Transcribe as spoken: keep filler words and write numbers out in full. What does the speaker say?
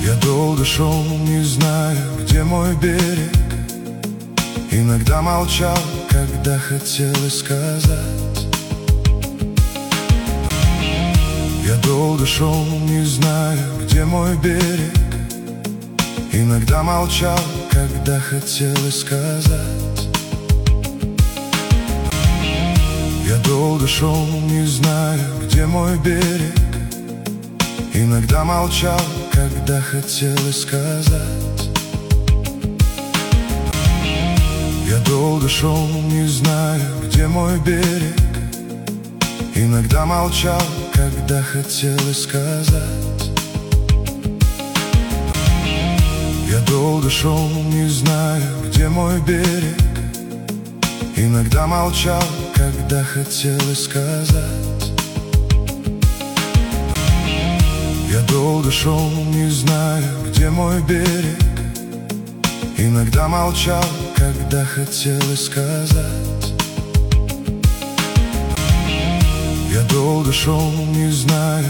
Я долго шел, не зная, где мой берег. Иногда молчал, когда хотелось сказать. Я долго шел, не зная, где мой берег. Иногда молчал, когда хотелось сказать. Я долго шел, не зная, где мой берег. Иногда молчал, когда хотелось сказать. Я долго шел, не зная, где мой берег. Иногда молчал, когда хотелось сказать. Я долго шел, не зная, где мой берег. Иногда молчал, когда хотелось сказать. Я долго шел, не зная, где мой берег. Иногда молчал, когда хотелось сказать. Я долго шел, не зная,